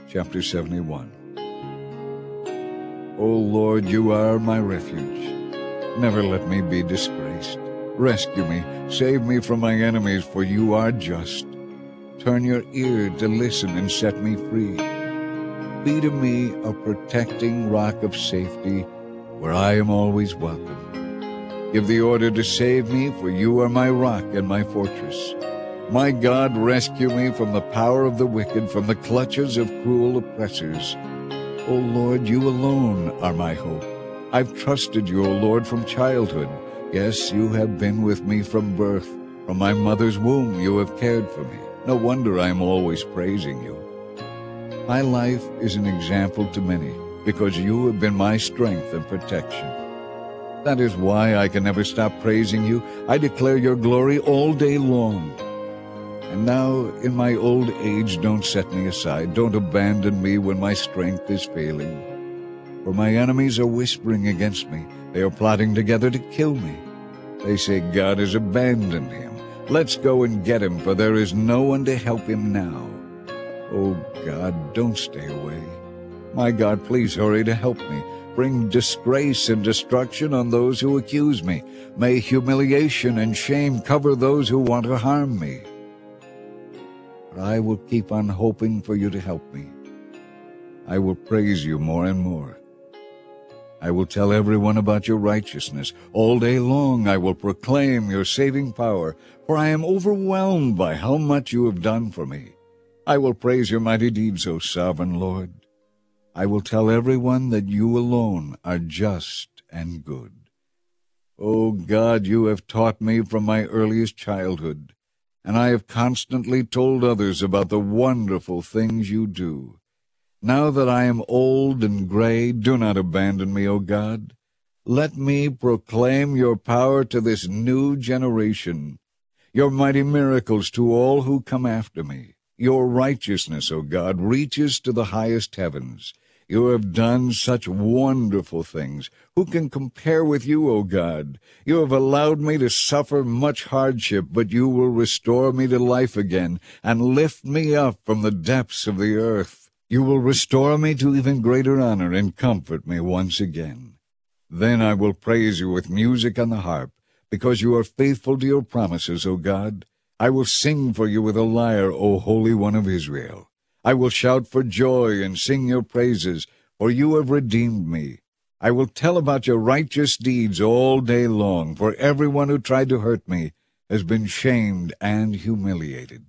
Chapter 71. O Lord, you are my refuge. Never let me be disgraced. Rescue me, save me from my enemies, for you are just. Turn your ear to listen and set me free. Be to me a protecting rock of safety, where I am always welcome. Give the order to save me, for you are my rock and my fortress. My God, rescue me from the power of the wicked, from the clutches of cruel oppressors. O Lord, you alone are my hope. I've trusted you, O Lord, from childhood. Yes, you have been with me from birth. From my mother's womb you have cared for me. No wonder I am always praising you. My life is an example to many, because you have been my strength and protection. That is why I can never stop praising you. I declare your glory all day long. And now, in my old age, don't set me aside. Don't abandon me when my strength is failing. For my enemies are whispering against me. They are plotting together to kill me. They say God has abandoned him. Let's go and get him, for there is no one to help him now. Oh God, don't stay away. My God, please hurry to help me. Bring disgrace and destruction on those who accuse me. May humiliation and shame cover those who want to harm me. But I will keep on hoping for you to help me. I will praise you more and more. I will tell everyone about your righteousness. All day long I will proclaim your saving power, for I am overwhelmed by how much you have done for me. I will praise your mighty deeds, O sovereign Lord. I will tell everyone that you alone are just and good. O God, you have taught me from my earliest childhood, and I have constantly told others about the wonderful things you do. Now that I am old and gray, do not abandon me, O God. Let me proclaim your power to this new generation, your mighty miracles to all who come after me. Your righteousness, O God, reaches to the highest heavens. You have done such wonderful things. Who can compare with you, O God? You have allowed me to suffer much hardship, but you will restore me to life again and lift me up from the depths of the earth. You will restore me to even greater honor and comfort me once again. Then I will praise you with music on the harp, because you are faithful to your promises, O God. I will sing for you with a lyre, O Holy One of Israel. I will shout for joy and sing your praises, for you have redeemed me. I will tell about your righteous deeds all day long, for everyone who tried to hurt me has been shamed and humiliated.